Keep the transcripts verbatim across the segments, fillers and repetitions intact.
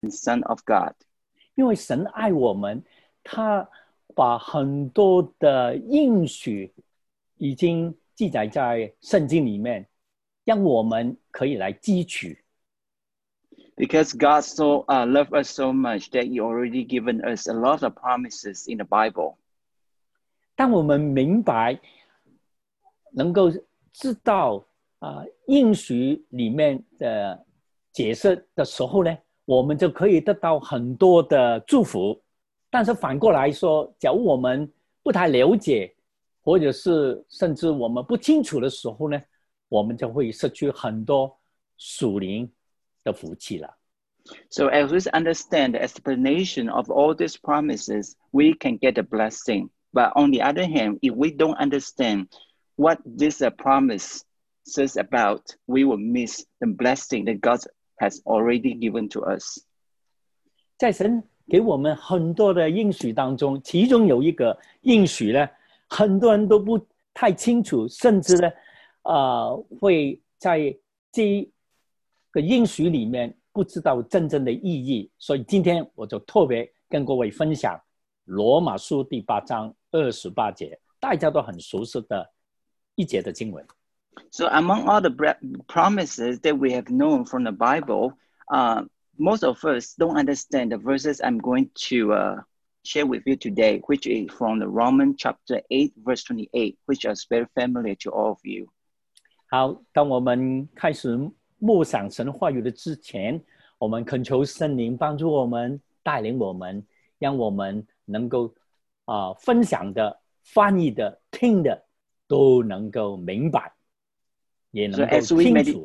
Son of God. 因为神爱我们，他把很多的应许已经记载在圣经里面，让我们可以来汲取。 Because God so uh, loved us so much that He already given us a lot of promises in the Bible. 当我们明白，能够知道啊、呃、应许里面的解释的时候呢，我们就可以得到很多的祝福。但是反过来说，假如我们不太了解，或者是甚至我们不清楚的时候呢，我们就会失去很多属灵的福气了。 So as we understand the explanation of all these promises, we can get a blessing. But on the other hand, if we don't understand what this uh, promise says about, we will miss the blessing that God has already given to us. 在神给我们很多的应许当中，其中有一个应许呢，很多人都不太清楚，甚至呢，呃，会在这个应许里面不知道真正的意义。所以今天我就特别跟各位分享罗马书第八章二十八节，大家都很熟悉的一节的经文。 So among all the promises that we have known from the Bible, uh, most of us don't understand the verses I'm going to uh, share with you today, which is from the Romans chapter eight, verse twenty-eight, which is very familiar to all of you. 好，当我们开始默想神话语的之前，我们恳求圣灵帮助我们，带领我们，让我们能够啊、呃、分享的、翻译的、听的都能够明白，也能够 So 清楚。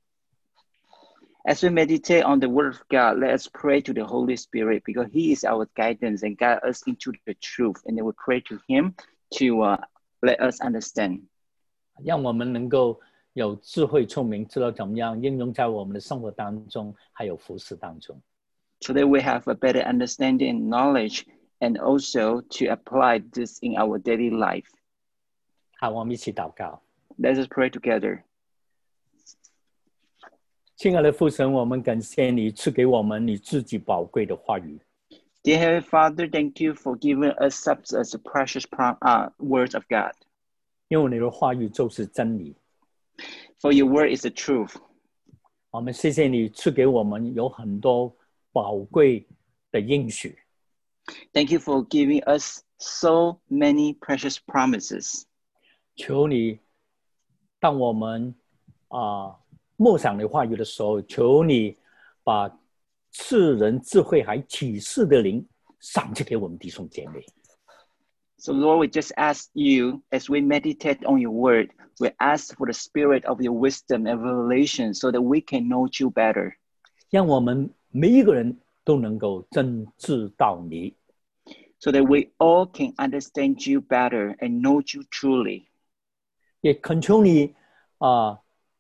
As we meditate on the Word of God, let us pray to the Holy Spirit because He is our guidance and guide us into the truth. And then we pray to Him to uh, let us understand. 让我们能够有智慧聪明，知道怎么样应用在我们的生活当中，还有服事当中。 So that we have a better understanding and knowledge and also to apply this in our daily life. 好，我们一起祷告。 Let us pray together. 亲爱的父神，我们感谢你赐给我们你自己宝贵的话语。 Dear Heavenly Father, thank you for giving us such as precious uh, words of God. 因为你的话语就是真理。 For your word is the truth. 我们谢谢你赐给我们有很多宝贵的应许。 Thank you for giving us so many precious promises. 求你，当我们啊、呃、默想你话语的时候，求你把赐人智慧还启示的灵赏赐给我们弟兄姐妹。 So Lord, we just ask you, as we meditate on your word, we ask for the spirit of your wisdom and revelation so that we can know you better. 让我们每一个人都能够真知道你。 So that we all can understand you better and know you truly. 也恳求你啊、呃，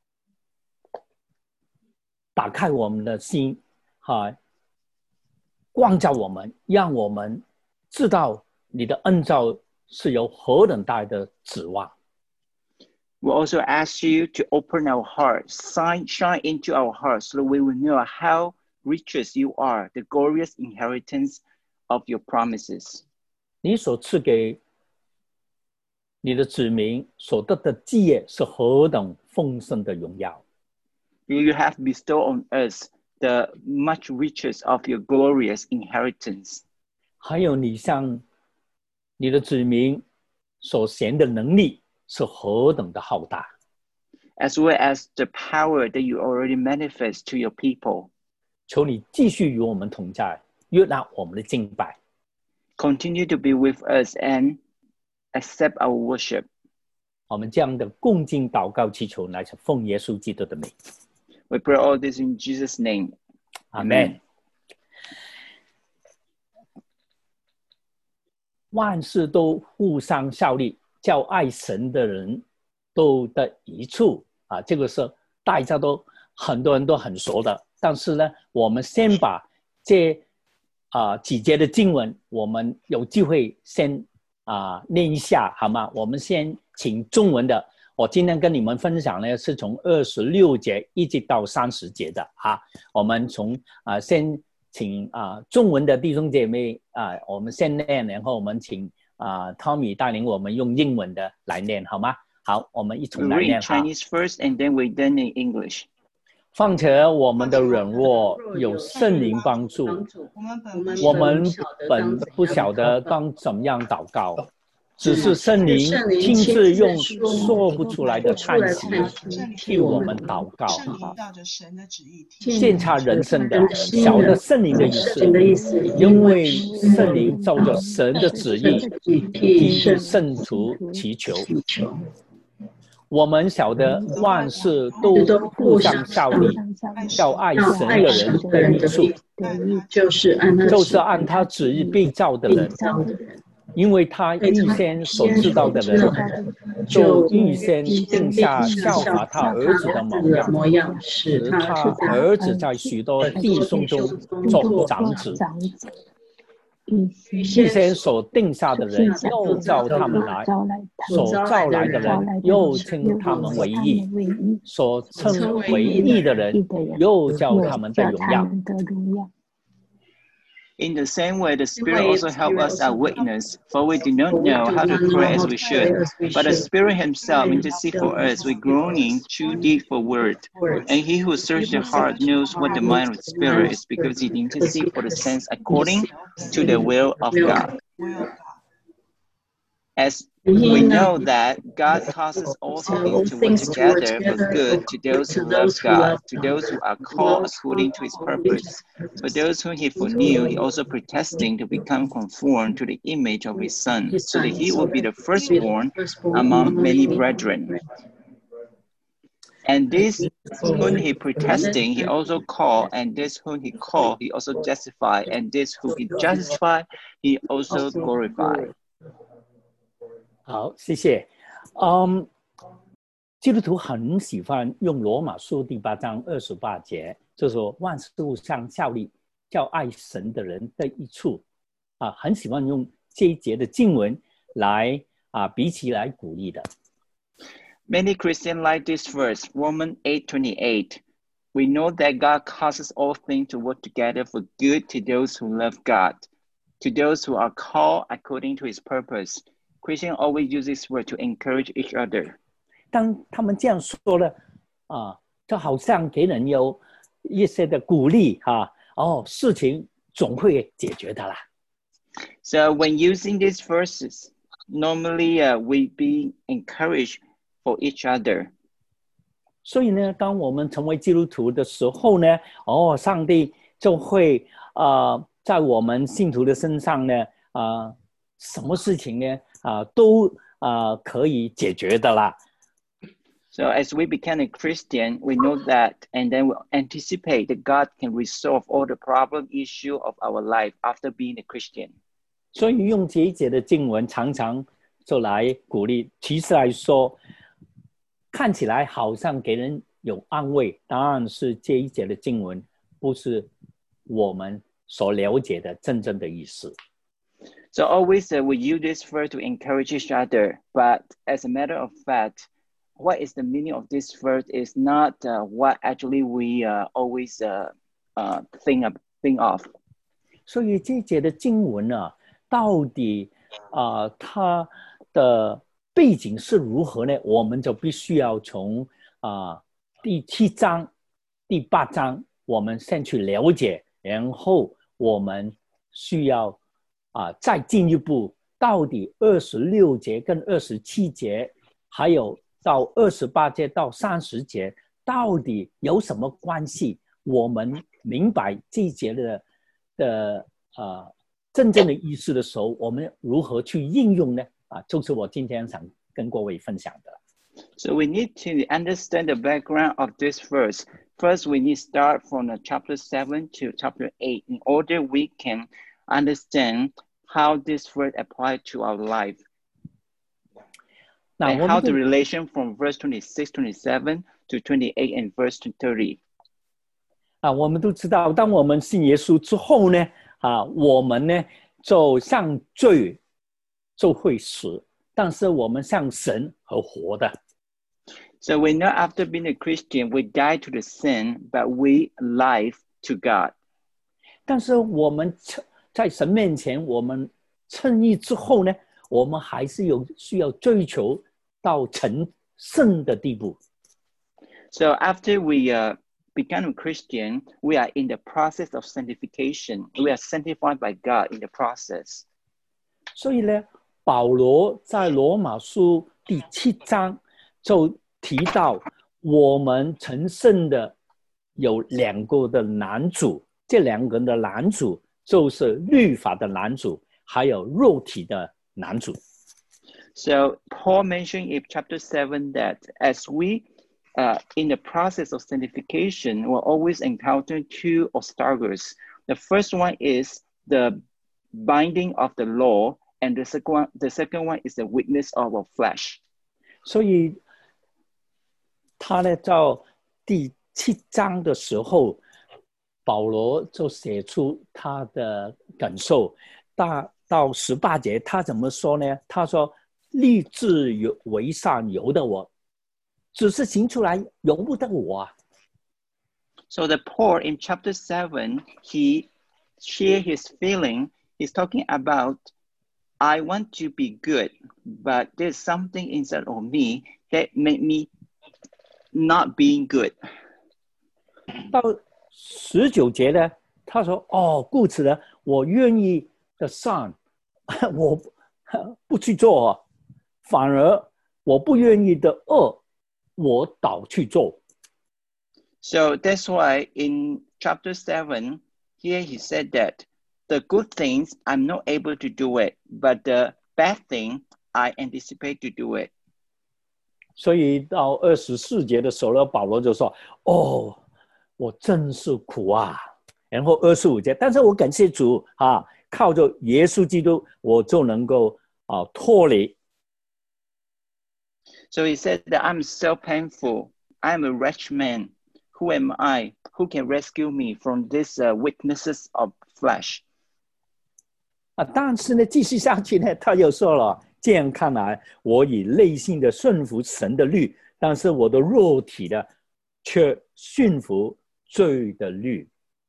打开我们的心，哈、啊，光照我们，让我们知道你的恩召是有何等大的指望。 We also ask you to open our hearts, shine, shine into our hearts, so that we will know how riches you are, the glorious inheritance of your promises. 你所赐给你的子民所得的基业是何等丰盛的荣耀。 You have bestowed on us the much riches of your glorious inheritance. 还有你向你的子民所显的能力是何等的浩大。 As well as the power that you already manifest to your people. 求你继续与我们同在，悦纳我们的敬拜。 Continue to be with us and accept our worship. 我们这样的恭敬祷告祈求，乃是奉耶稣基督的名。 We pray all this in Jesus' name. Amen. 万事都互相效力，叫爱神的人都得益处啊！这个是大家都很多人都很熟的。但是呢，我们先把这啊、呃、几节的经文，我们有机会先啊、呃、念一下，好吗？我们先请中文的。我今天跟你们分享呢，是从二十六节一直到三十节的啊。我们从啊、呃、先请啊中文的弟兄姐妹啊，我们先念，然后我们请啊 Tommy 带领我们用英文的来念，好吗？好，我们一 We 同来 read 念哈。 Chinese first and then we then in English. 况且我们的软弱有圣灵帮助，我们本不晓得当怎样祷告，只是圣灵亲自用说不出来的叹息替我们祷告。鉴察人生的，晓得圣灵的意思，因为圣灵照着神的旨意替圣徒祈求。我们晓得万事都互相效力，叫爱神的人得益处，就是按他旨意被造的人，因为他预先所知道的人，就预先定下效法他儿子的模样，使他儿子在许多弟兄中做长子。预先所定下的人，又召他们来；所召来的人，又称他们为义；所称为义的人，又叫他们得荣耀。 In the same way, the Spirit also helps us our weakness, for we do not know how to pray as we should. But the Spirit Himself intercedes for us with groaning too deep for words. And He who searches the heart knows what the mind of the Spirit is, because He intercedes for the saints according to the will of God. As we know that God causes all things to work together for good to those who love God, to those who are called according to His purpose. For those whom He foreknew, He also predestined to become conformed to the image of His Son, so that He will be the firstborn among many brethren. And this whom He predestined, He also called, and this whom He called, He also justified, and this whom He justified, He also glorified. 好，谢谢。嗯，基督徒很喜欢用罗马书第八章二十八节，就说万事互相效力，叫爱神的人得益处。啊，很喜欢用这一节的经文来啊彼此来鼓励的。 Many Christians like this verse, Romans eight twenty-eight. We know that God causes all things to work together for good to those who love God, to those who are called according to His purpose. Christians always use this word to encourage each other. 当他们这样说了，啊，就好像给人有一些的鼓励哈、啊，哦，事情总会解决的啦。 So when using these verses, normally uh, we be encouraged for each other. 所以呢，当我们成为基督徒的时候呢，哦，上帝就会啊、呃，在我们信徒的身上呢，啊、呃，什么事情呢？啊、uh, 都啊、uh, 可以解决的啦。 So as we become a Christian, we know that, and then we anticipate that God can resolve all the problem issue of our life after being a Christian. 所以用这一节的经文常常就来鼓励。其实来说，看起来好像给人有安慰，当然是这一节的经文不是我们所了解的真正的意思。 So always uh, we use this verse to encourage each other, but as a matter of fact, what is the meaning of this verse is not uh, what actually we uh, always uh, uh, think of. Think of. 所以这一节的经文啊，到底啊、呃、它的背景是如何呢？我们就必须要从啊、呃、第七章、第八章，我们先去了解，然后我们需要。啊，再进一步，到底二十六节跟二十七节，还有到二十八节到三十节，到底有什么关系？我们明白这一节的的呃真正的意思的时候，我们如何去应用呢？啊，就是我今天想跟各位分享的。 So we need to understand the background of this verse. First, we need to start from the chapter seven to chapter eight in order we can understand how this word applies to our life. And how the relation from verse twenty-six, twenty-seven to twenty-eight and verse thirty. 啊，我们都知道，当我们信耶稣之后呢，啊，我们呢就向罪就会死，但是我们向神和活的。 So we know after being a Christian, we die to the sin, but we live to God. 但是我们在神面前，我们称义之后呢，我们还是有需要追求到成圣的地步。 So after we uh, become a Christian, we are in the process of sanctification. We are sanctified by God in the process. 所以呢，保罗在罗马书第七章就提到，我们成圣的有两个的拦阻，这两个的拦阻就是律法的拦阻，还有肉体的拦阻。 So Paul mentioned in chapter seven that as we uh, in the process of sanctification, we'll always encounter two obstacles. The first one is the binding of the law, and the second one, the second one is the weakness of our flesh. 所以他呢，在第七章的时候，保罗就写出他的感受。到到十八节，他怎么说呢？他说：“立志有为善，由得我，只是行出来由不得我啊。” So the Paul in chapter seven, he shared his feeling. He's talking about, I want to be good, but there's something inside of me that made me not being good. 到十九节呢，他说：“哦，故此呢，我愿意的善，我不去做，反而我不愿意的恶，我倒去做。” So that's why in chapter seven, here he said that the good things, I'm not able to do it, but the bad thing, I anticipate to do it. 所以到二十四节的时候呢，保罗就说：“哦，我真是苦啊！”然后二十五节，但是我感谢主啊，靠着耶稣基督，我就能够啊脱离。 So he said that I'm so painful. I'm a wretched man. Who am I? Who can rescue me from these uh, weaknesses of flesh? 啊，但是呢，继续下去呢，他又说了。这样看来，我以内心的顺服神的律，但是我的肉体的却驯服罪的律。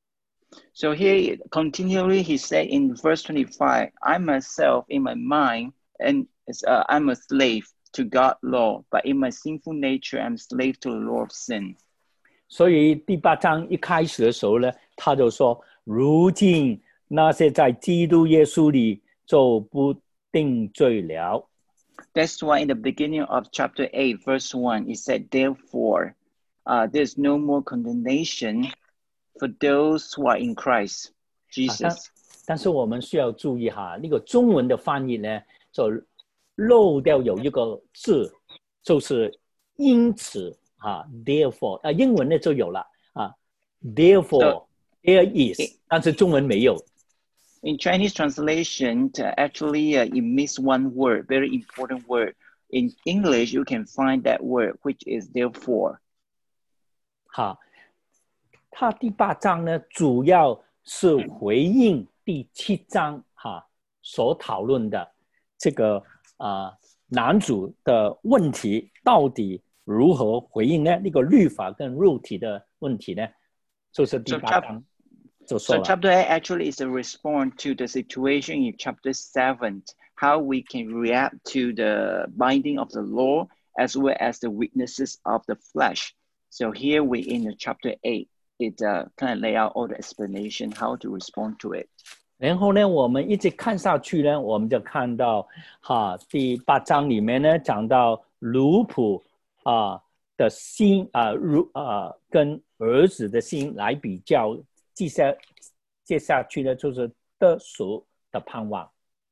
So here, continually, he said in verse twenty-five, I myself, in my mind, and uh, I'm a slave to God's law, but in my sinful nature, I'm slave to the law of sin. 所以第八章一开始的时候呢，他就说：“如今那些在基督耶稣里就不定罪了。” That's why in the beginning of chapter eight, verse one, it said, Therefore, uh, there's no more condemnation for those who are in Christ Jesus. 啊、但, 但是我们需要注意哈，那个中文的翻译呢，就漏掉有一个字，就是因此啊 ，therefore 啊，英文呢就有了啊 ，therefore so, there is， 但是中文没有。 In Chinese translation, uh, actually, uh, it missed one word, very important word. In English, you can find that word, which is therefore. 好，它第八章呢，主要是回应第七章哈所讨论的这个啊、呃、男主的问题，到底如何回应呢？那个律法跟肉体的问题呢，就是第八章。So, so chapter eight actually is a response to the situation in chapter seven, how we can react to the binding of the law as well as the weaknesses of the flesh. So here we in the chapter eight, it uh, kind of lay out all the explanation how to respond to it. 然后呢，我们一直看下去呢，我们就看到哈第八章里面呢讲到奴仆啊的心啊如啊跟儿子的心来比较。接下接下去呢，就是得赎的盼望。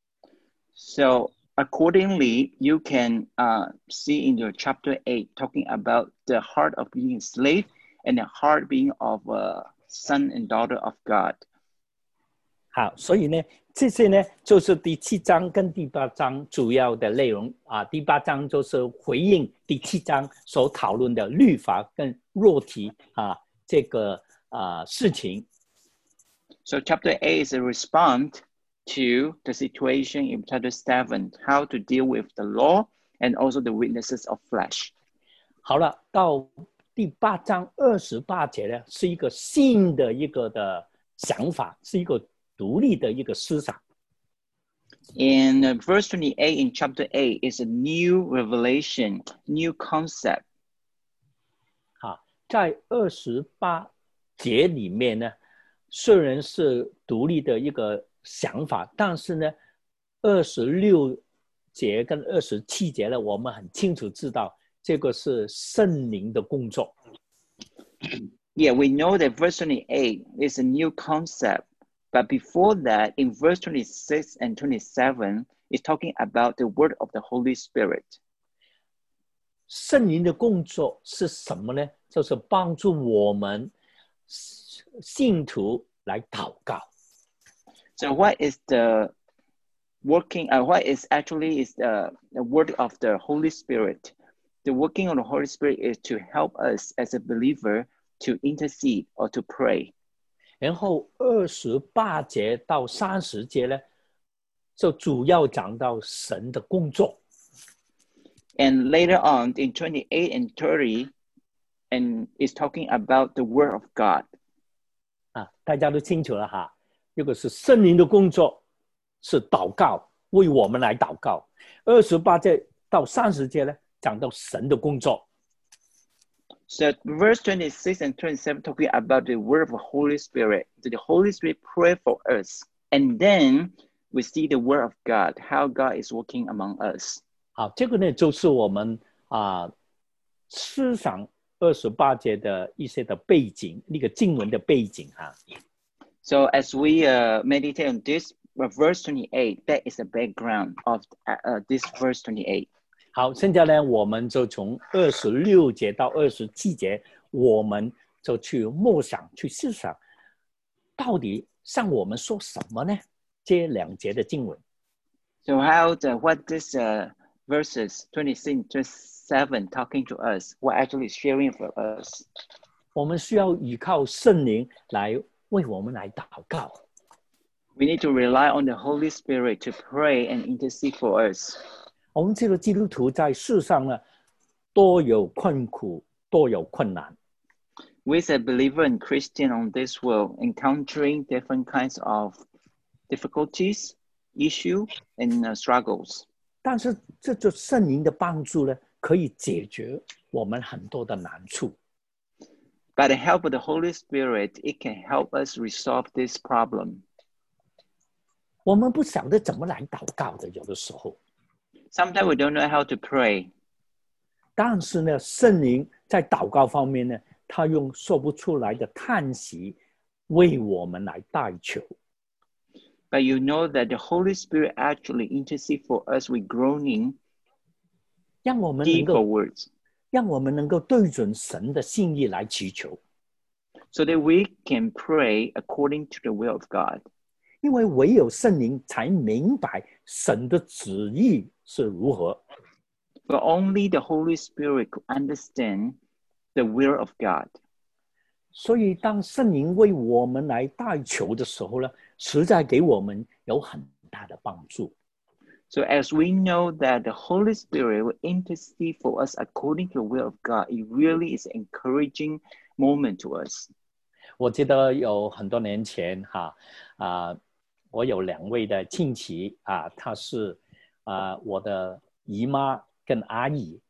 So accordingly, you can uh, see in your chapter eight talking about the heart of being a slave and the heart being of a son and daughter of God. 好，所以呢，这些呢就是第七章跟第八章主要的内容啊。第八章就是回应第七章所讨论的律法跟肉体啊这个啊事情。 So chapter eight is a response to the situation in chapter seven, how to deal with the law and also the weaknesses of flesh. 好了，到第八章二十八节呢，是一个新的一个的想法，是一个独立的一个思想。 In uh, verse twenty-eight in chapter eight is a new revelation, new concept. 啊，在二十八节里面呢，虽然是独立的一个想法，但是呢，二十六节跟二十七节呢，我们很清楚知道这个是圣灵的工作。 Yeah, we know that verse twenty-eight is a new concept, but before that, in verse twenty-six and twenty-seven, it's talking about the word of the Holy Spirit. 圣灵的工作是什么呢？就是帮助我们信徒来祷告。 So what is the working, uh, what is actually is the, the word of the Holy Spirit? The working of the Holy Spirit is to help us as a believer to intercede or to pray. 然后二十八节到三十节呢，就主要讲到神的工作。 And later on in twenty-eight and thirty, and it's talking about the word of God. 啊，大家都清楚了哈。这个是圣灵的工作，是祷告，为我们来祷告。二十八节到三十节呢，讲到神的工作。 So verse twenty-six and twenty-seven talking about the word of the Holy Spirit. The Holy Spirit pray for us. And then we see the word of God, how God is working among us. 好，这个呢就是我们啊思想二十八节的一些的背景，那个经文的背景啊。 So as we uh, meditate on this verse twenty-eight, that is the background of uh, this verse twenty-eight. 好，现在呢，我们就从二十六节到二十七节，我们就去默想、去思想，到底向我们说什么呢？这两节的经文。 So how the, what this uh, verses twenty-six, twenty-seven talking to us, what actually is sharing for us? 我们需要依靠圣灵来为我们来祷告。 We need to rely on the Holy Spirit to pray and intercede for us. 我们这个基督徒在世上呢，多有困苦，多有困难。 We as a believer and Christian on this world, encountering different kinds of difficulties, issues, and uh, struggles. 但是这就圣灵的帮助呢，可以解决我们很多的难处。 By the help of the Holy Spirit, it can help us resolve this problem. 我们不晓得怎么来祷告的，有的时候。 Sometimes we don't know how to pray. 但是呢，圣灵在祷告方面呢，他用说不出来的叹息为我们来代求。 But you know that the Holy Spirit actually intercedes for us with groaning, 让我们能 deeper 够 words, 让我们能够对准神的心意来祈求， so that we can pray according to the will of God. 因为唯有圣灵才明白神的旨意是如何。 For only the Holy Spirit could understand the will of God. 所以当圣灵为我们来代求的时候呢，实在给我们有很大的帮助。 So as we know that the Holy Spirit will intercede for us according to the will of God, it really is an encouraging moment to us. 我记得有很多年前哈啊，我有两位的亲戚啊，她是啊我的姨妈跟阿姨。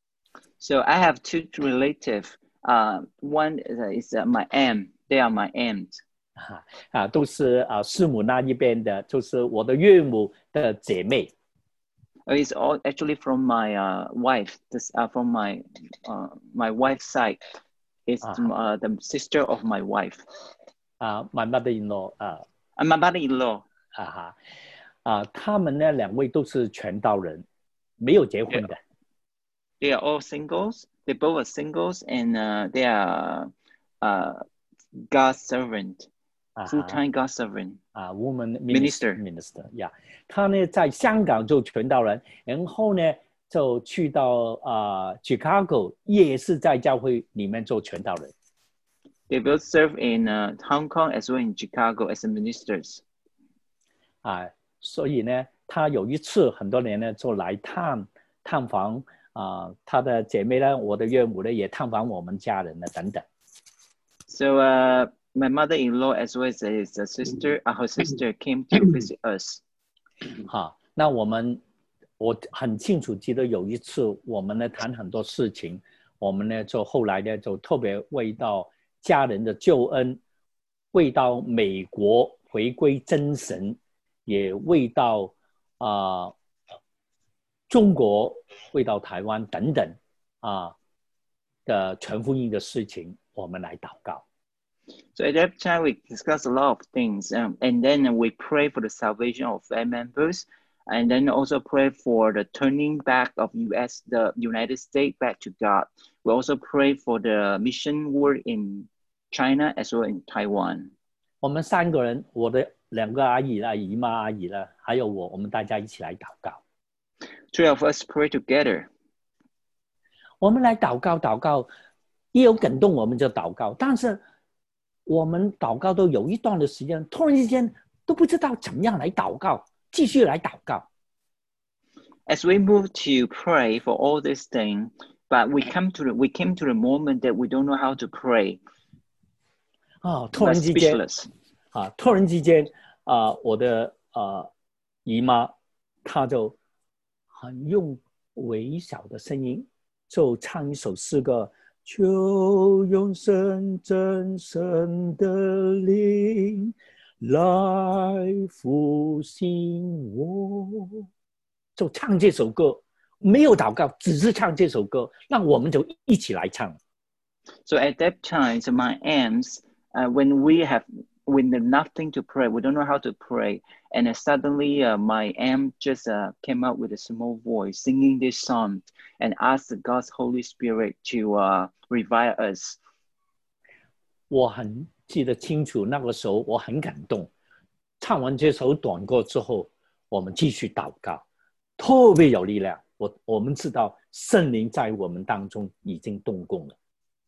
So I have two relatives. Uh, one is uh, my aunt. They are my aunt. 啊, 啊都是啊师母那一边的，就是我的岳母的姐妹。 It's all actually from my uh, wife. This uh, from my uh, my wife's side. It's uh, the sister of my wife. 啊 my mother-in-law 啊 And my mother-in-law. 啊哈啊，他们呢两位都是传道人，没有结婚的。 They are all singles. They both are singles, and uh, they are uh, God's servant, full-time God servant. 啊 ，woman minister minister 呀，他呢在香港做传道人，然后呢就去到啊 Chicago， 也是在教会里面做传道人。 They both serve in uh, Hong Kong as well in Chicago as ministers. 啊，所以呢，他有一次很多年呢就来探探访。啊，他的姐妹呢，我的岳母呢，也探访我们家人呢，等等。 So uh, my mother-in-law as well as his sister, uh, her sister came to visit us. 好，那我们我很清楚记得有一次我们呢谈很多事情，我们呢就后来呢就特别为到家人的救恩，为到美国回归真神，也为到啊、呃、中国，为到台湾等等啊的全福音的事情，我们来祷告。 So at that time, we discussed a lot of things, um, and then we pray for the salvation of family members, and then also pray for the turning back of U S, the United States back to God. We also pray for the mission work in China as well in Taiwan. 我们三个人，我的两个阿姨啦、姨妈阿姨啦，还有我，我们大家一起来祷告。 Three of us pray together. 我们来祷告，祷告，一有感动我们就祷告，但是我们祷告都有一段的时间，突然之间都不知道怎么样来祷告，继续来祷告。 As we move to pray for all these things, but we come to the we came to the moment that we don't know how to pray. 啊，突然之间，啊，突然之间，啊，我的啊姨妈，她就很用微小的声音，就唱一首诗歌。求永生真神的灵来复兴我，就唱这首歌，没有祷告，只是唱这首歌，那我们就一起来唱。 So at that time, so my aunts, uh, when we have when there's nothing to pray, we don't know how to pray, and uh, suddenly uh, my aunt just uh, came out with a small voice singing this song and asked God's Holy Spirit to uh, revive us. 我很记得清楚，那个时候我很感动。唱完这首短歌之后，我们继续祷告，特别有力量。我我们知道圣灵在我们当中已经动工了。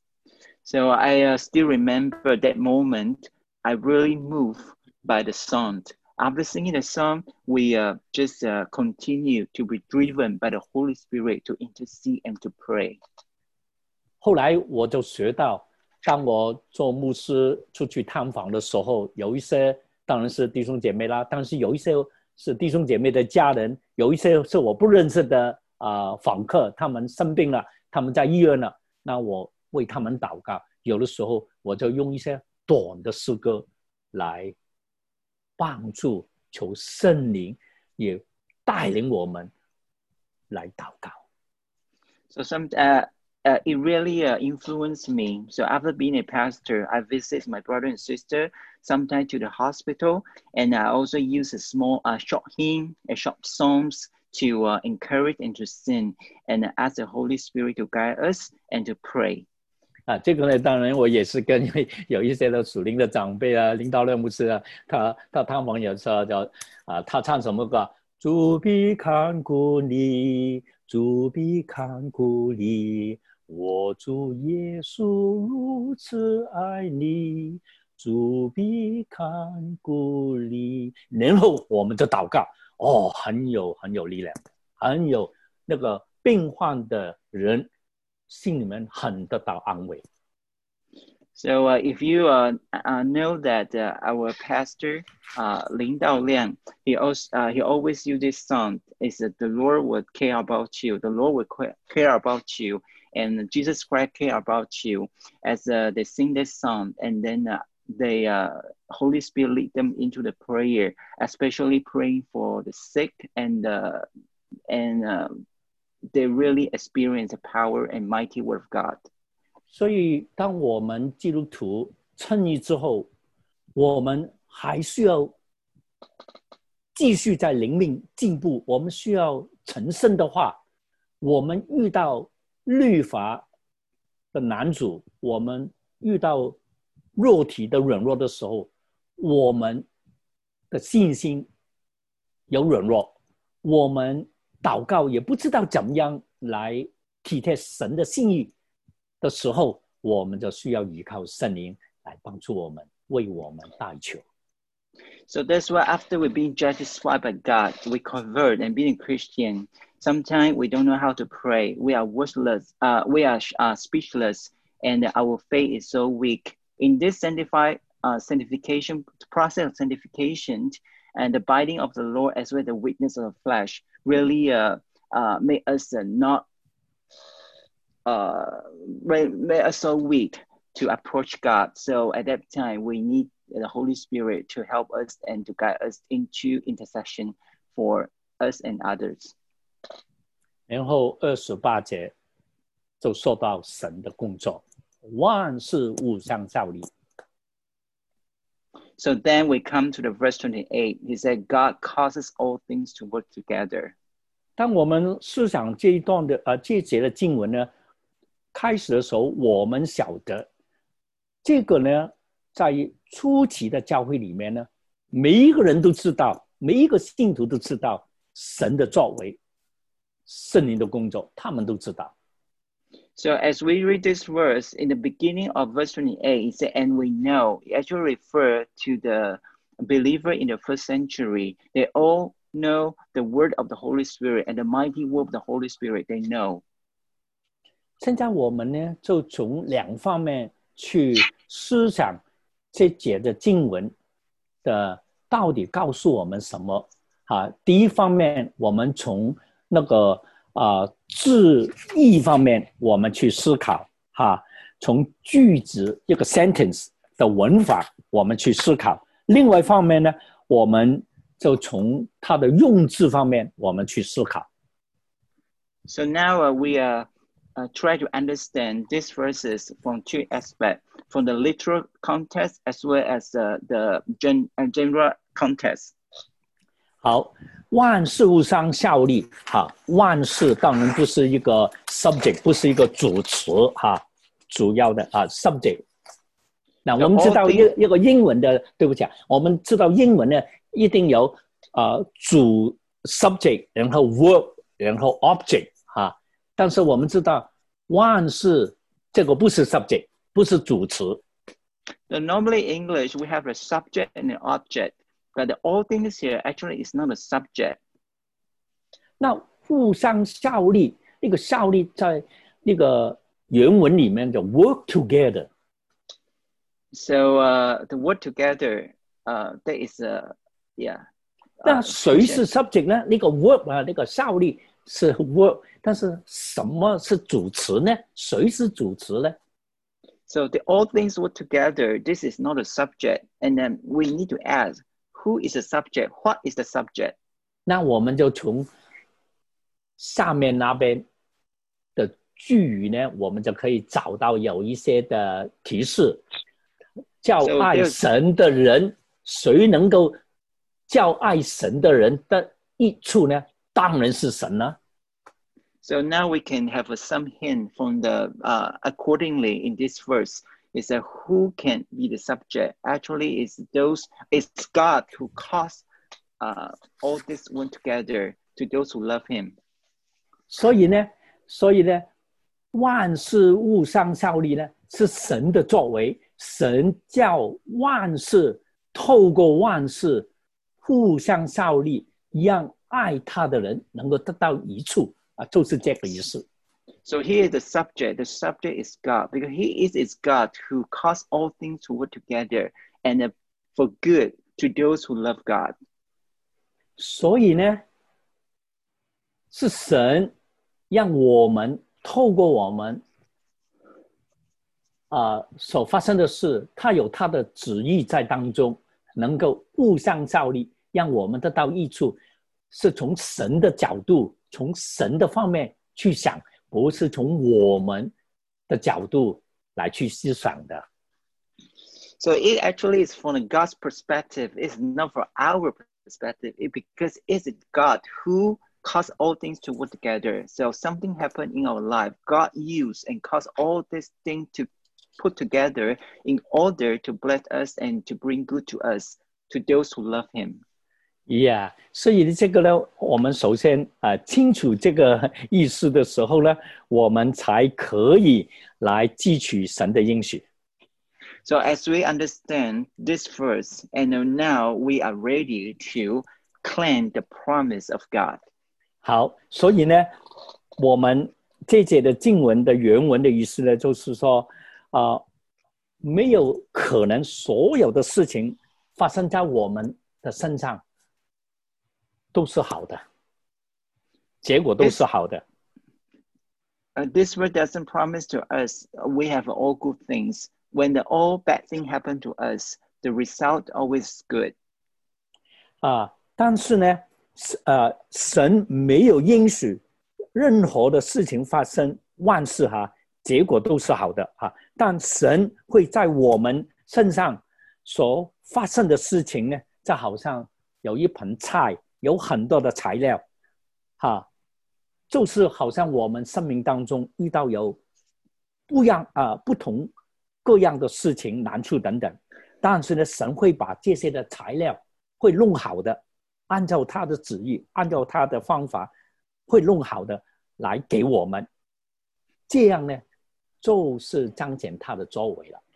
So I uh, still remember that moment. I really moved by the song. After singing the song, we uh, just uh, continue to be driven by the Holy Spirit to intercede and to pray. 后来我就学到，当我做牧师出去探访的时候，有一些当然是弟兄姐妹啦，但是有一些是弟兄姐妹的家人，有一些是我不认识的啊、呃、访客，他们生病了，他们在医院了，那我为他们祷告。有的时候我就用一些短的诗歌来帮助，求圣灵也带领我们来祷告。 So some, uh, uh, it really uh, influenced me. So after being a pastor, I visit my brother and sister sometimes to the hospital, and I also use a small, uh, short hymn, a short songs to uh, encourage and to sing, and ask the Holy Spirit to guide us and to pray. 啊，这个呢，当然我也是跟有一些的属灵的长辈啊、领导人牧师啊，他他探访有时候叫啊，他唱什么歌？主必看顾你，主必看顾你，我主耶稣如此爱你，主必看顾你。然后我们就祷告，哦，很有很有力量，很有那个病患的人。心里面很得到安慰。 So uh, if you uh, uh, know that uh, our pastor, uh, Lin Dao Liang, he, also, uh, he always use this song, is that the Lord will care about you, the Lord will care about you, and Jesus Christ care about you. As uh, they sing this song, and then uh, the uh, Holy Spirit lead them into the prayer, especially praying for the sick and uh, and uh, they really experience the power and mighty word of God. 所以当我们基督徒称义之后，我们还需要继续在灵命进步，我们需要成圣的话，我们遇到律法的难阻，我们遇到肉体的软弱的时候，我们的信心有软弱，我们祷告也不知道怎么样来体贴神的心意的时候，我们就需要依靠圣灵来帮助我们，为我们代求。 So that's why after we're being justified by God, we convert and being a Christian. Sometimes we don't know how to pray. We are worthless. Uh, we are uh, speechless, and our faith is so weak. In this sanctified uh, sanctification, process of sanctification, and the binding of the Lord as well as the weakness of the flesh really uh, uh, make us uh, not uh, make, make us so weak to approach God. So at that time, we need the Holy Spirit to help us and to guide us into intercession for us and others. 然后二十八节就说到神的工作，万事互相效力。 So then we come to the verse twenty-eight. He said, God causes all things to work together. 当我们思想这一段的呃这一节的经文呢，开始的时候，我们晓得这个呢，在初期的教会里面呢，每一个人都知道，每一个信徒都知道神的作为、圣灵的工作，他们都知道。 So as we read this verse, in the beginning of verse twenty-eight, it said, and we know, it actually refers to the believer in the first century. They all know the word of the Holy Spirit and the mighty word of the Holy Spirit, they know. 现在我们呢，就从两方面去思想这节的经文的到底告诉我们什么啊？第一方面，我们从那个啊、呃、字义方面，我们去思考哈、啊，从句子这个 sentence 的文法，我们去思考。另外一方面呢，我们就从它的用字方面，我们去思考。 So now uh, we are uh, try to understand these verses from two aspects, from the literal context as well as uh, the gen uh, general context. 好，万事互相效力。哈，万事当然不是一个 subject， 不是一个主词哈，主要的啊 subject。那我们知道一个一个英文的，对不起啊，我们知道英文呢一定有呃主 subject， 然后 verb， 然后 object 哈。但是我们知道万事这个不是 subject， 不是主词。 So normally in English we have a subject and an object. But the all things here actually is not a subject. 那互相效力，那个效力在那个原文里面叫 work together. So uh, the word together, uh, that is a yeah. 那谁是 subject 呢？那个 work 啊，那个效力是 work， 但是什么是主词呢？谁是主词呢？ So the all things work together. This is not a subject, and then we need to ask. Who is the subject? What is the subject? 那我们就从下面那边的句语呢，我们就可以找到有一些的提示。叫爱神的人，谁能够叫爱神的人的益处呢？当然是神呢。 So now we can have a, some hint from the uh, accordingly in this verse. Is that who can be the subject? Actually, it's those. It's God who caused uh, all this one together to those who love Him. 所以呢，所以呢，万事互相效力呢，是神的作为。神叫万事透过万事互相效力，让爱他的人能够得到益处啊，就是这个意思。 So here the subject, the subject is God, because He is is God who caused all things to work together and for good to those who love God. 所以呢，是神让我们透过我们啊、呃、所发生的事，他有他的旨意在当中，能够互相效力，让我们得到益处，是从神的角度，从神的方面去想。不是从我们的角度来去思想的。 So it actually is from God's perspective. It's not from our perspective. It because it's God who caused all things to work together. So something happened in our life. God used and caused all these things to put together in order to bless us and to bring good to us, to those who love Him. Yeah， 所以这个呢，我们首先啊、呃、清楚这个意思的时候呢，我们才可以来汲取神的应许。 So as we understand this verse, and now we are ready to claim the promise of God. 好，所以呢，我们这节的经文的原文的意思呢，就是说啊、呃， 没有可能所有的事情发生在我们的身上都是好的，结果都是好的。 Uh, this word doesn't promise to us we have all good things. When the all bad thing happen to us, the result always good. 啊，但是呢，呃，神没有应许任何的事情发生，万事哈，结果都是好的啊。但神会在我们身上所发生的事情呢，就好像有一盆菜，有很多的材料，哈。就是好像我们生命当中遇到有不样啊、呃、不同各样的事情难处等等，但是呢，神会把这些的材料会弄好的，按照他的旨意，按照他的方法，会弄好的来给我们，这样呢，就是彰显他的作为了。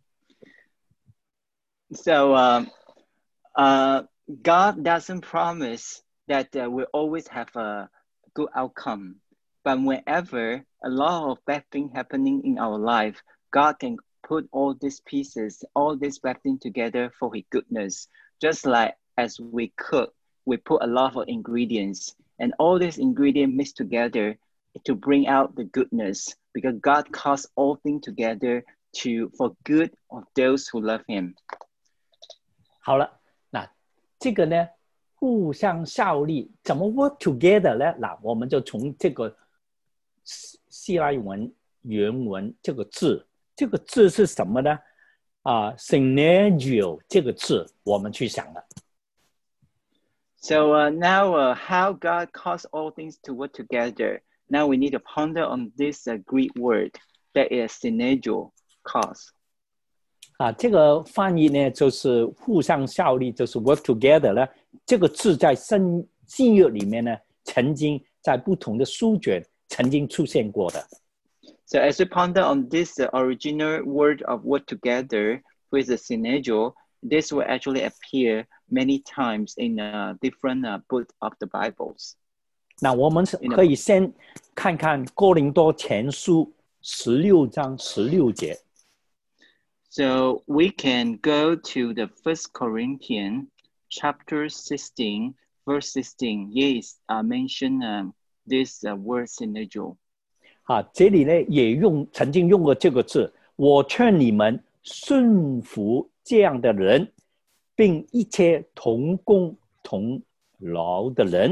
So, uh, uh, God doesn't promise that uh, we always have a good outcome. But whenever a lot of bad things happening in our life, God can put all these pieces, all these bad things together for his goodness. Just like as we cook, we put a lot of ingredients and all these ingredients mixed together to bring out the goodness, because God calls all things together to for good of those who love him. 好了，那这个呢，互相效力，怎么 work together 呢？那我们就从这个希腊文原文这个字，这个字是什么呢？啊 ，synergio 这个字，我们去想了。 So uh, now, uh, how God calls all things to work together. Now we need to ponder on this uh, Greek word that is synergio, cause. 啊，这个翻译呢，就是互相效力，就是 work together 呢。这个字在新新约里面呢，曾经在不同的书卷曾经出现过的。 So as we ponder on this uh, original word of work together with the synergio, this will actually appear many times in uh, different uh, books of the Bibles. 那我们可以先看看哥林多前书十六章十六节。 So we can go to the First Corinthians chapter sixteen, verse sixteen. Yes, uh, mention um, this uh, word synergio. 啊，这里呢也用曾经用过这个字，我劝你们顺服这样的人，并一切同工同劳的人。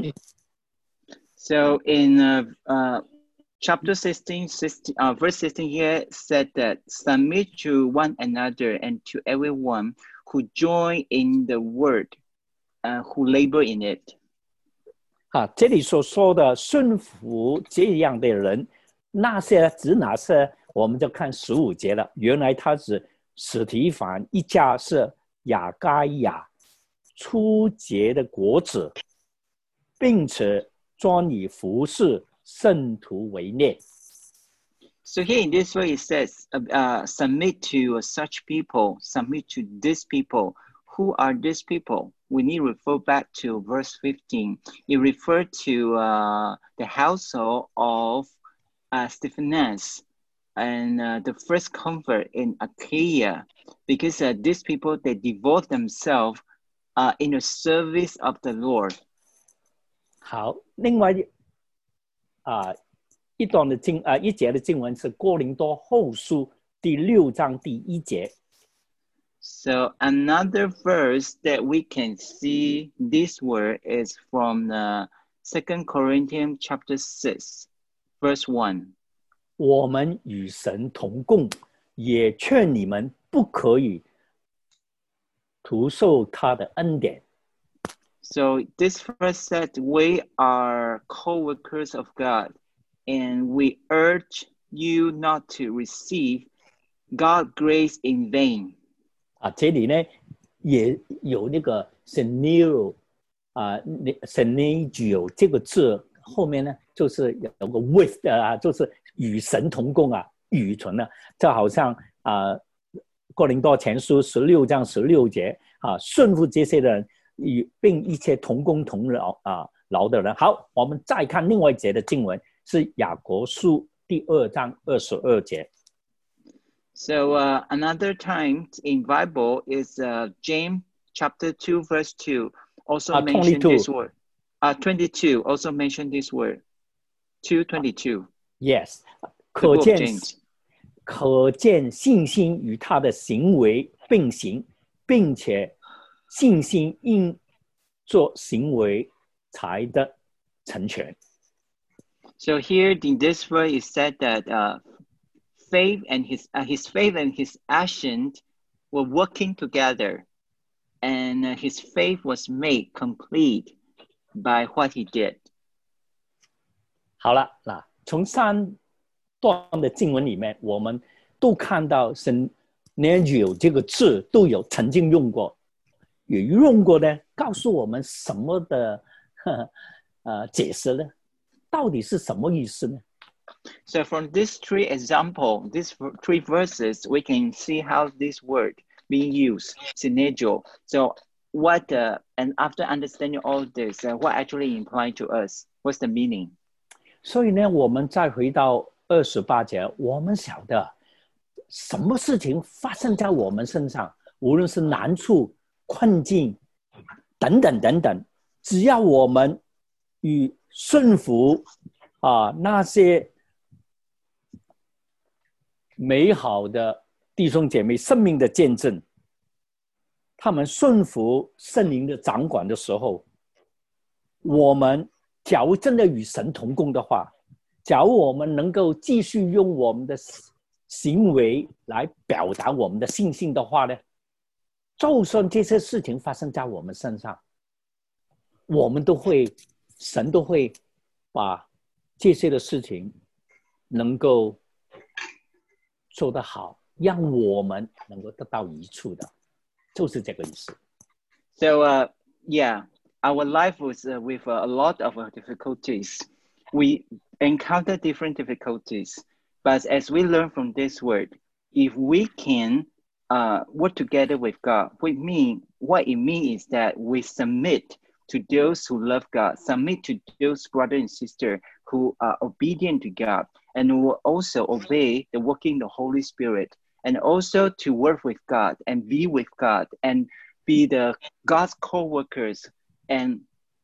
So in uh, uh, chapter sixteen, sixteen uh, verse sixteen here said that submit to one another and to everyone who join in the word, uh, who labor in it. 啊，这里所说的顺服这样的人，那些指哪些？我们就看十五节了。原来他指史提反一家是雅该亚初结的果子，并且专以服侍圣徒为念。 So here in this way it says, uh, uh, submit to such people, submit to these people. Who are these people? We need to refer back to verse fifteen. It referred to uh, the household of uh, Stephanas and uh, the first convert in Achaia, because uh, these people, they devote themselves uh, in the service of the Lord. 好，另外啊、呃、一段的经啊、呃、一节的经文是哥林多后书第六章第一节。 So another verse that we can see this word is from the Second Corinthians chapter six, verse one. 我们与神同共，也劝你们不可以徒受他的恩典。 So this verse said, we are co-workers of God, and we urge you not to receive God's grace in vain. 啊，这里呢也有那个 synergio 啊 synergio 这个字后面呢就是有个 with 啊，就是与神同工啊，与存的，就好像啊哥林多前书十六章十六节啊，顺服这些人，与并一切同工同劳啊劳的人。好，我们再看另外一节的经文，是雅各书第二章二十二节。 So uh, another time in Bible is uh, James chapter two verse two also Uh, mentioned this twenty-two. word. Uh, twenty-two also mentioned this word. two twenty-two. Yes， The 可 book of 见 James. 可见信心与他的行为并行，并且信心应做行为才得成全。 So here in this verse it said that uh, faith and his uh, his faith and his action were working together, and uh, his faith was made complete by what he did. 好了，那从三段的经文里面，我们都看到神连有这个字都有曾经用过，有用过呢，告诉我们什么的呵呃解释呢？到底是什么意思呢？ So from these three examples, these three verses, we can see how this word being used, synergio. So what, uh, and after understanding all this, uh, what actually implied to us? What's the meaning? 所以呢，我们再回到二十八节，我们晓得什么事情发生在我们身上，无论是难处、困境等等等等，只要我们与顺服啊那些美好的弟兄姐妹生命的见证，他们顺服圣灵的掌管的时候，我们假如真的与神同工的话，假如我们能够继续用我们的行为来表达我们的信心的话呢，就算这些事情发生在我们身上，我们都会，神都会把这些的事情能够做得好，让我们能够得到益处的，就是这个意思。 So uh, yeah, our life was uh, with uh, a lot of uh, difficulties. We encounter different difficulties, but as we learn from this word, if we can uh, work together with God, we mean what it means is that we submit to those who love God, submit to those brothers and sisters who are obedient to God, and will also obey the working of the Holy Spirit, and also to work with God and be with God and be the God's co-workers, and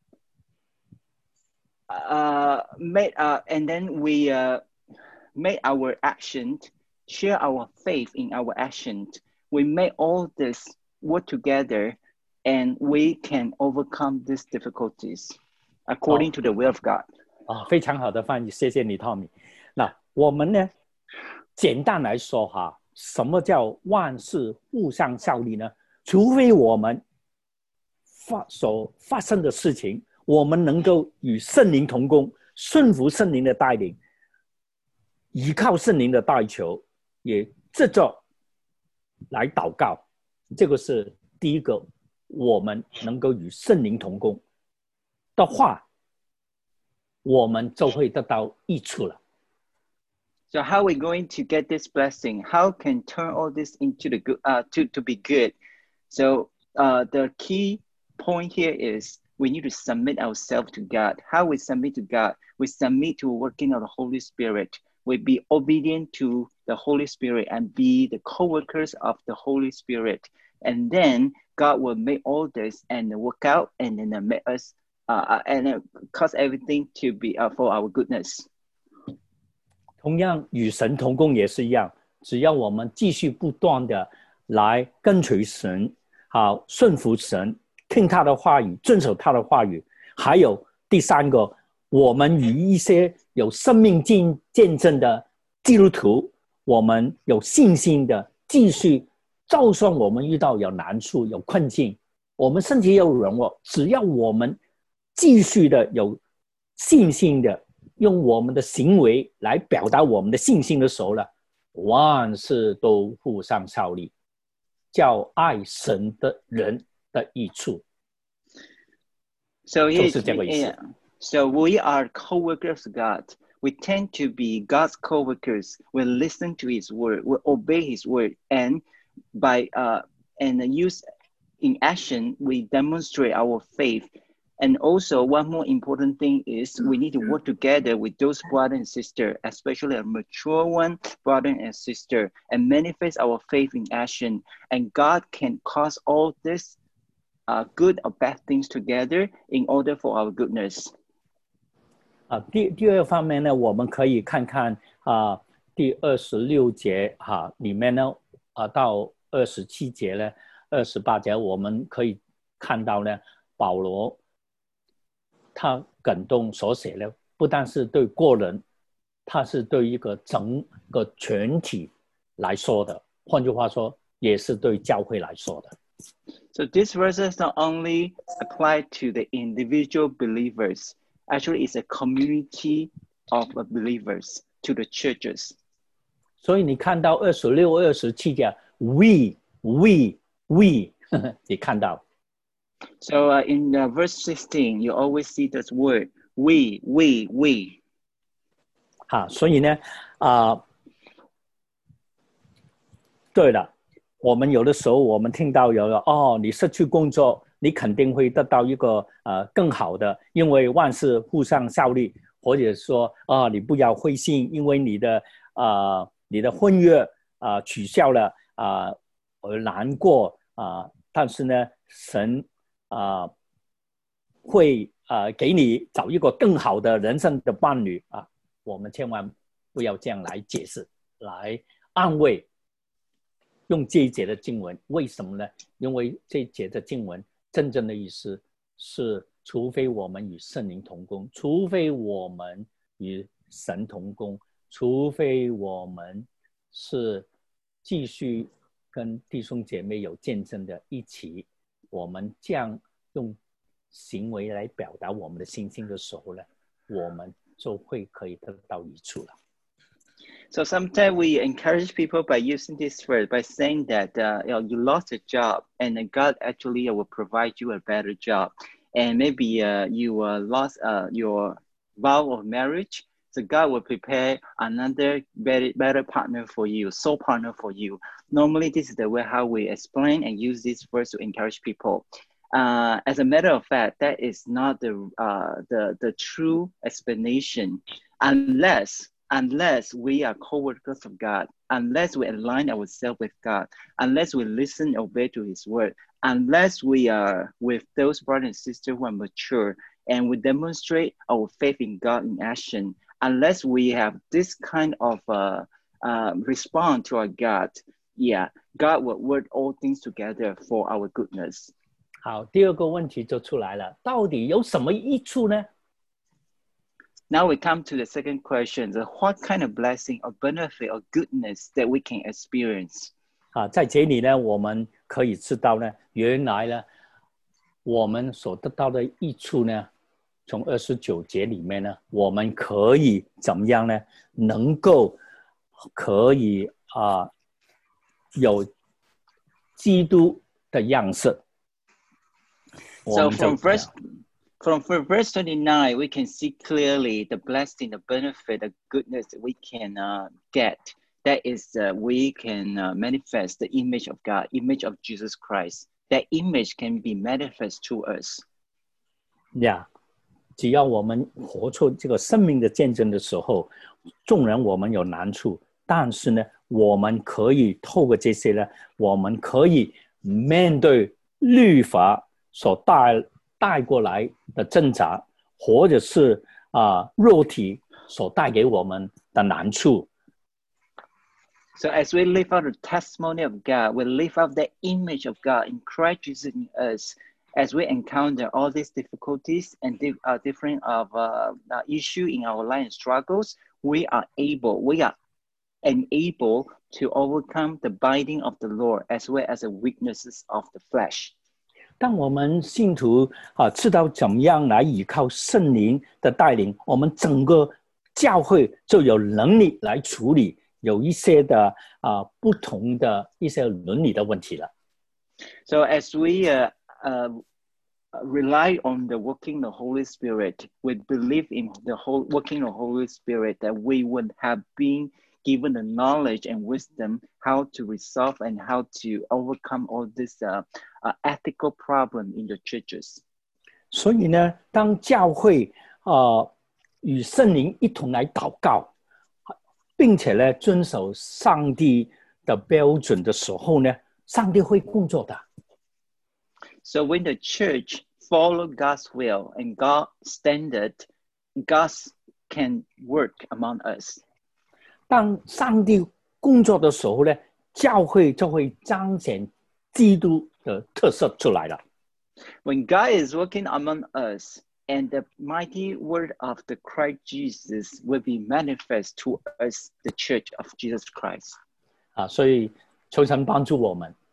uh, made, uh, and then we uh, make our action, share our faith in our action. We make all this work together, and we can overcome these difficulties according to the will of God. 啊，非常好的翻译，谢谢你 ，Tommy。那我们呢，简单来说哈，什么叫万事互相效力呢？除非我们发所发生的事情，我们能够与圣灵同工，顺服圣灵的带领，依靠圣灵的代求，也这着来祷告，这个是第一个，我们能够与圣灵同工的话，我们就会得到益处了。 So how are we going to get this blessing? How can turn all this into the good, uh, to, to be good? So uh, the key point here is we need to submit ourselves to God. How we submit to God? We submit to working of the Holy Spirit. We be obedient to the Holy Spirit and be the co-workers of the Holy Spirit. And then God will make all this and work out and then make us uh, and cause everything to be uh, for our goodness. 同样与神同工也是一样，只要我们继续不断的来跟随神，好顺服神，听他的话语，遵守他的话语。还有第三个，我们与一些有生命见见证的基督徒，我们有信心的继续，就算我们遇到有难处、有困境，我们身体有软弱，只要我们继续的有信心的。用我们的行为来表达我们的信心的时候呢，万事都互相效力，叫爱神的人的益处。 So, he, 就是这个意思。 so we are co-workers of God. We tend to be God's co-workers. We listen to His word. We obey His word, and by uh, and use in action, we demonstrate our faith And also, one more important thing is we need to work together with those brothers and sisters, especially a mature one, brother and sister, and manifest our faith in action. And God can cause all this uh, good or bad things together in order for our goodness. 啊，第第二方面呢，我们可以看看啊，第二十六节哈、啊、里面呢，啊到二十七节呢，二十八节我们可以看到呢，保罗他感动所写的，不但是对个人，他是对一个整个全体来说的。换句话说，也是对教会来说的。 So these verses not only apply to the individual believers, actually it's a community of believers to the churches. 所以你看到二十六、二十七节 ，we, we, we， 你看到。 So uh, in uh, verse sixteen, you always see this word, we, we, we. 好，所以呢，啊、呃，对了，我们有的时候我们听到有了哦，你失去工作，你肯定会得到一个呃更好的，因为万事互相效力，或者说啊、呃，你不要灰心，因为你的呃你的婚约啊、呃、取消了啊、呃、而难过啊、呃，但是呢，神啊、呃、会啊、呃、给你找一个更好的人生的伴侣啊，我们千万不要这样来解释，来安慰。用这一节的经文，为什么呢？因为这一节的经文真正的意思是，除非我们与圣灵同工，除非我们与神同工，除非我们是继续跟弟兄姐妹有见证的一起，我们这样用行为来表达我们的信心的时候呢，我们就会可以得到益处了。 So sometimes we encourage people by using this word, by saying that uh, you know, you lost a job and God actually will provide you a better job. And maybe uh, you uh, lost uh, your vow of marriage. So God will prepare another better, better partner for you, soul partner for you. Normally, this is the way how we explain and use this verse to encourage people. Uh, as a matter of fact, that is not the, uh, the, the true explanation unless Unless we are co-workers of God, unless we align ourselves with God, unless we listen and obey to His word, unless we are with those brothers and sisters who are mature and we demonstrate our faith in God in action, unless we have this kind of uh, uh, response to our God, yeah, God will work all things together for our goodness. 好，第二个问题就出来了，到底有什么益处呢？ Now we come to the second question, what kind of blessing or benefit or goodness that we can experience? 啊，在这里呢，我们可以知道呢，原来呢，我们所得到的益处呢，从二十九节里面呢，我们可以怎么样呢？能够可以啊，有基督的样式。 So from verse From verse twenty-nine, we can see clearly the blessing, the benefit, the goodness that we can uh, get. That is, uh, we can uh, manifest the image of God, image of Jesus Christ. That image can be manifest to us. Yeah, 只要我们活出这个生命的见证的时候，纵然我们有难处，但是呢，我们可以透过这些呢，我们可以面对律法所带带过来的挣扎，或者是啊、呃、肉体所带给我们的难处。 So as we live out the testimony of God, we live out the image of God in Christ Jesus in us. As we encounter all these difficulties and di- uh, different of uh, uh, issue in our life and struggles, we are able, we are enabled to overcome the binding of the Lord as well as the weaknesses of the flesh. 当我们信徒啊知道怎么样来依靠圣灵的带领，我们整个教会就有能力来处理有一些的啊不同的一些伦理的问题了。 So as we uh, uh, rely on the working of the Holy Spirit, we believe in the whole working of the Holy Spirit that we would have been given the knowledge and wisdom how to resolve and how to overcome all this uh, uh, ethical problem in the churches. 所以呢，当教会呃与圣灵一同来祷告，并且呢遵守上帝的标准的时候呢，上帝会工作的。 So when the church follow God's will and God's standard, God can work among us. 当上帝工作的时候呢，教会就会彰显基督的特色出来了。 When God is working among us, and the mighty word of the Christ Jesus will be manifest to us, the Church of Jesus Christ. 啊，所以求神帮助我们。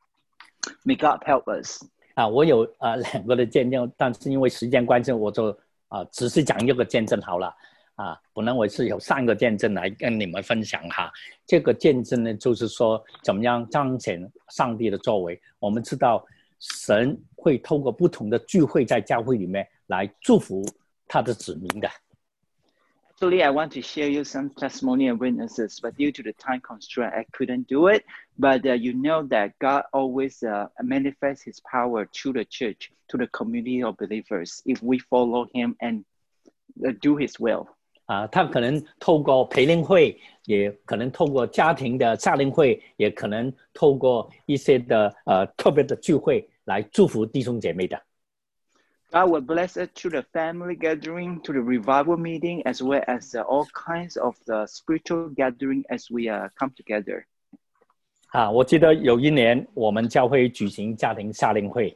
May God help us. 啊，我有啊、呃、两个的见证，但是因为时间关系，我就啊、呃、只是讲一个见证好了。啊，本来我是有三个见证来跟你们分享哈。这个见证呢，就是说怎么样彰显上帝的作为。我们知道神会透过不同的聚会在教会里面来祝福他的子民的。 Actually, I want to share you some testimony and witnesses, but due to the time constraint, I couldn't do it. But uh, you know that God always uh, manifests His power to the church, to the community of believers, if we follow Him and uh, do His will. 啊，他可能透过培灵会，也可能透过家庭的夏令会，也可能透过一些的呃特别的聚会来祝福弟兄姐妹的。 God will bless us through the family gathering, to the revival meeting, as well as uh, all kinds of the spiritual gathering as we uh, come together. 啊，我记得有一年我们教会举行家庭夏令会，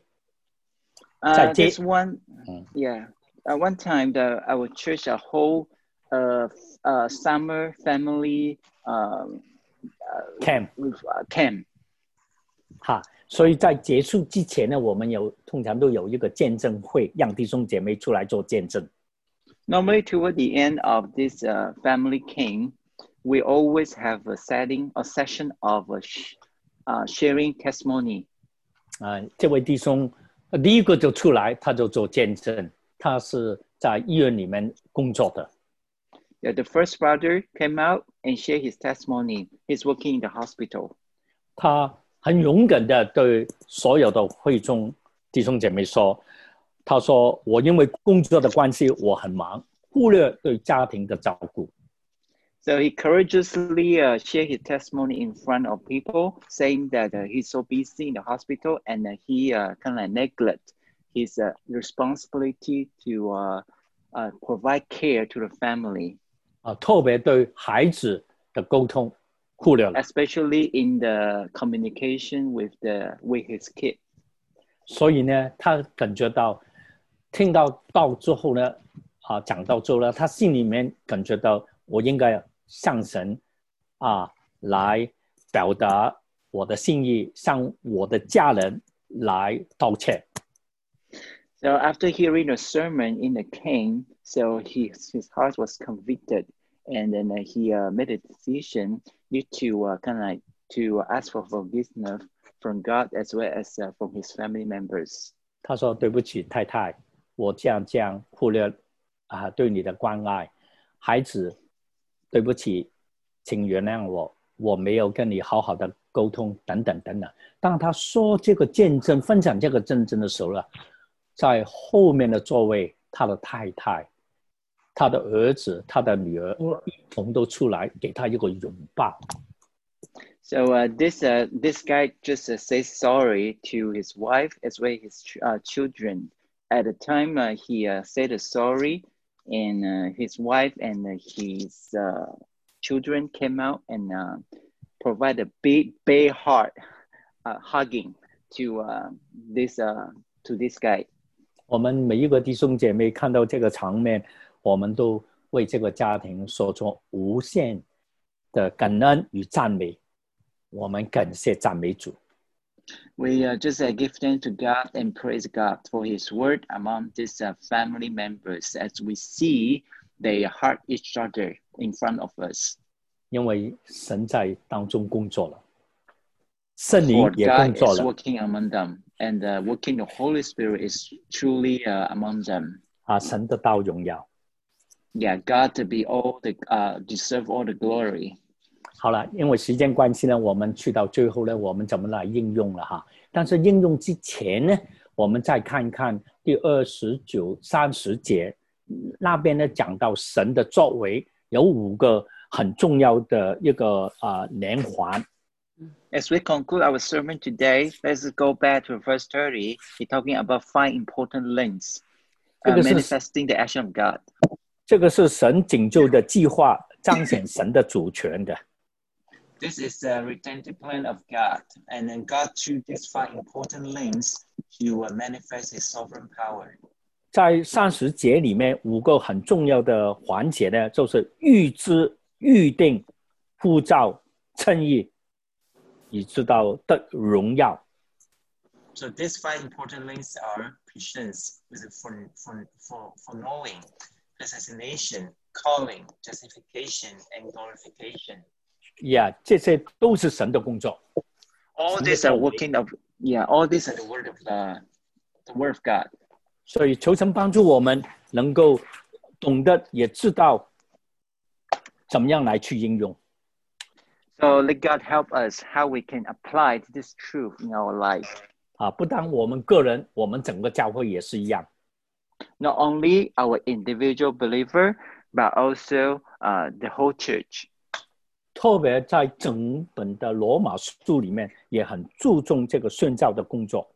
Uh, this one, yeah, uh, one time the our church a whole uh, uh summer family um uh, camp uh, camp. 哈，所以在结束之前呢，我们有通常都有一个见证会，让弟兄姐妹出来做见证。 Normally, toward the end of this uh, family camp, we always have a setting, a session of uh, sh uh, sharing testimony. 啊，这位弟兄第一个就出来，他就做见证，他是在医院里面工作的。 Yeah, the first brother came out and shared his testimony. He's working in the hospital. 他很勇敢的对所有的会众弟兄姐妹说，他说我因为工作的关系我很忙，忽略对家庭的照顾。 So he courageously uh, shared his testimony in front of people, saying that uh, he's so busy in the hospital and uh, he uh, kind of neglect his uh, responsibility to uh, uh, provide care to the family. 啊，特别对孩子的沟通忽略了。 Especially in the communication with the with his kid. 所以呢，他感觉到听到道之后呢，啊，讲到之后呢，他心里面感觉到我应该向神啊来表达我的心意，向我的家人来道歉。 So after hearing the sermon in the camp, so his his heart was convicted, and then uh, he uh, made a decision to uh, kind of like to ask for forgiveness from God as well as uh, from his family members. 他说：“对不起，太太，我这样这样忽略啊对你的关爱，孩子，对不起，请原谅我，我没有跟你好好的沟通，等等等等。”当他说这个见证、分享这个见证的时候呢，在后面的座位，他的太太、他的儿子、他的女儿一同都出来给他一个拥抱。 So uh, this uh, this guy just uh, says sorry to his wife as well as his ch uh, children. At the time, uh, he uh, said sorry, and uh, his wife and uh, his uh, children came out and uh, provide a big, big heart uh, hugging to uh, this uh, to this guy. 我们每一个弟兄姐妹看到这个场面，我们都为这个家庭说出无限的感恩与赞美。我们感谢赞美主。 We uh, just uh, give thanks to God and praise God for His word among these uh, family members as we see they heart each other in front of us. 因为神在当中工作了，圣灵 For 也工 God 作 is 了。 working among them, and uh, working the Holy Spirit is truly uh, among them. 啊，神的道荣耀。 Yeah, God to be all the uh, deserve all the glory. 好了，因为时间关系呢，我们去到最后呢，我们怎么来应用了哈？但是应用之前呢，我们再看看第二十九、三十节那边呢，讲到神的作为有五个很重要的一个啊连环。 As we conclude our sermon today, let's go back to verse thirty. He's talking about five important links, uh, manifesting the action of God. 这个是神拯救的计划，彰显神的主权的。 This is the redemptive plan of God, and then God through these five important links, He will manifest His sovereign power. 在三十节里面，五个很重要的环节呢，就是预知、预定、呼召、称义，以知道的荣耀。 So these five important links are prescience, with for for for for knowing, predestination, calling, justification, and glorification. Yeah, 这些都是神的工作。 All these are working of yeah. All these are the word of the the word of God. 所以求神帮助我们能够懂得，也知道怎么样来去应用。 So let God help us how we can apply this truth in our life. 啊，不单我们个人，我们整个教会也是一样。 Not only our individual believer, but also uh, the whole church. 特别在整本的罗马书里面，也很注重这个宣教的工作。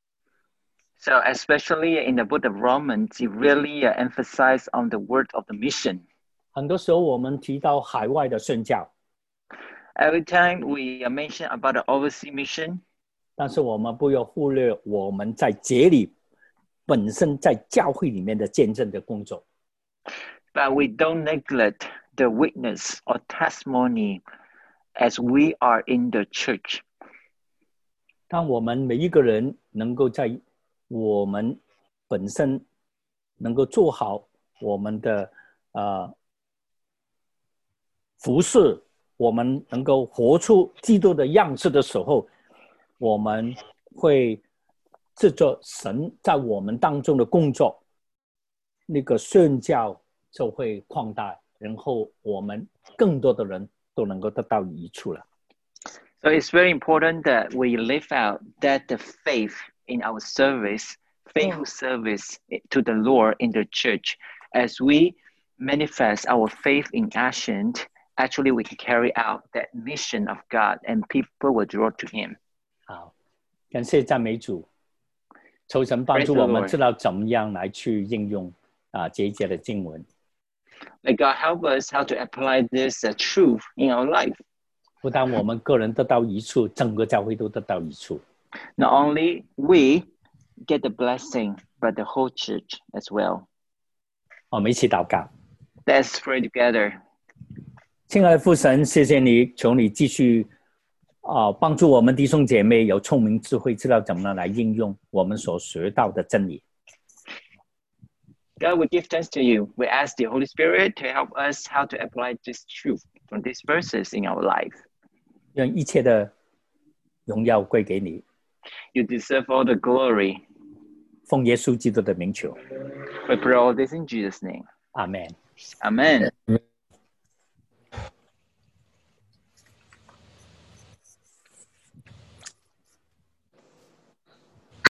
So especially in the book of Romans, it really uh, emphasized on the word of the mission. 很多时候我们提到海外的宣教， Every time we mention about the overseas mission, 但是我们不要忽略我们在节里本身在教会里面的见证的工作。 but we don't neglect the witness or testimony as we are in the church. 当我们每一个人能够在我们本身能够做好我们的呃服事，我们能够活出基督的样式的时候，我们会制作神在我们当中的工作，那个宣教就会扩大，然后我们更多的人都能够得到益处了。 So it's very important that we live out that the faith in our service, faithful service to the Lord in the church, as we manifest our faith in action, actually we can carry out that mission of God and people will draw to Him. 好，感谢赞美主，求神帮助我们知道怎么样来去应用啊这一节的经文。 Let God help us how to apply this uh, truth in our life. 不但我们个人得到益处，整个教会都得到益处。 Not only we get the blessing, but the whole church as well. 我们一起祷告。 Let's pray together. 亲爱的父神，谢谢你，求你继续啊、呃、帮助我们弟兄姐妹有聪明智慧，知道怎么样来应用我们所学到的真理。 God, we give thanks to you. We ask the Holy Spirit to help us how to apply this truth from these verses in our life. 让一切的荣耀归给你。 You deserve all the glory. 奉耶稣基督的名求。 We pray all this in Jesus' name. Amen. Amen.